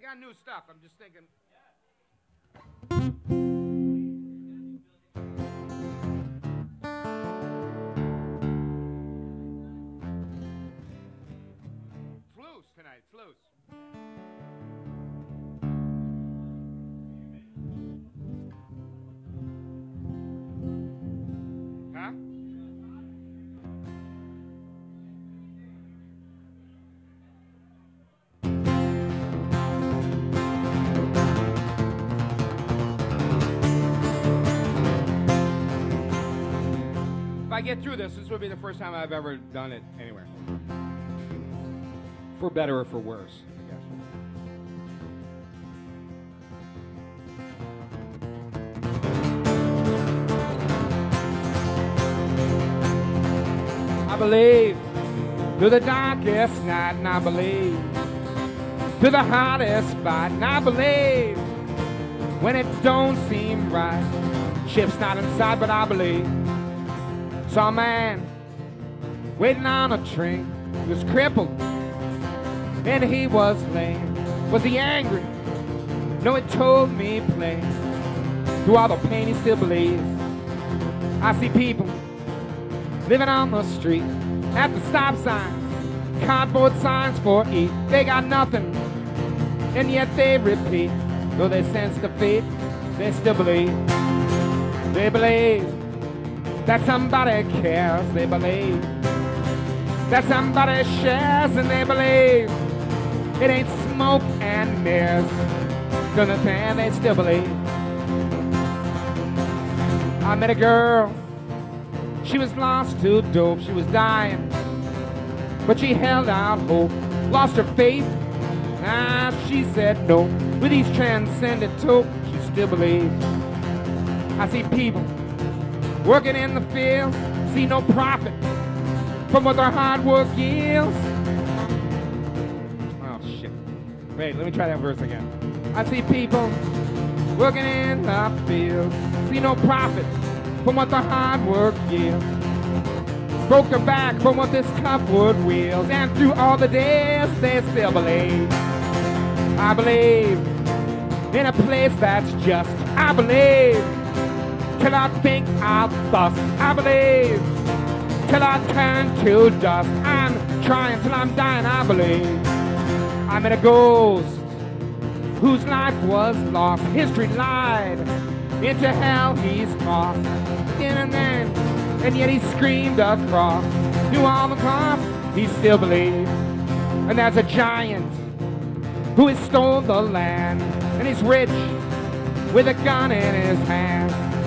got new stuff. I'm just thinking. It's loose tonight. It's loose. Huh? If I get through this will be the first time I've ever done it anywhere. For better or for worse, I guess. I believe through the darkest night, and I believe through the hardest fight, and I believe when it don't seem right. Ship's not in sight, but I believe. Saw a man waiting on a train. He was crippled and he was lame. Was he angry? No, it told me plain. Through all the pain he still believes. I see people living on the street, at the stop signs, cardboard signs for eat. They got nothing, and yet they repeat. Though they sense defeat, they still believe. They believe that somebody cares. They believe that somebody shares, and they believe it ain't smoke and mirrors. Cause the thing they still believe. I met a girl. She was lost to dope. She was dying, but she held out hope. Lost her faith. She said no. With these transcendent hope, she still believes. I see people working in the field, see no profit from what their hard work yields. Oh shit! Wait, let me try that verse again. I see people working in the field, see no profit from what the hard work yields. Broke their back from what this cup would wield, and through all the days they still believe. I believe in a place that's just. I believe till I think I'll bust. I believe till I turn to dust. I'm trying till I'm dying. I believe I'm in a ghost whose life was lost. History lied. Into hell he's crossed. And yet he screamed across. Knew all the cost, he still believed. And there's a giant who has stole the land, and he's rich with a gun in his hand.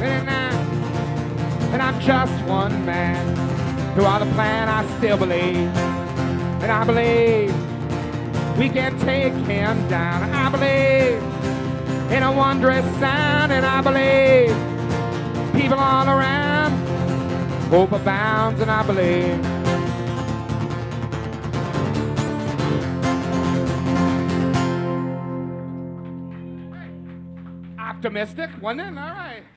And I'm just one man. Through all the plan I still believe. And I believe we can take him down. I believe in a wondrous sound, and I believe people all around, hope abounds, and I believe. Optimistic, wasn't it? All right.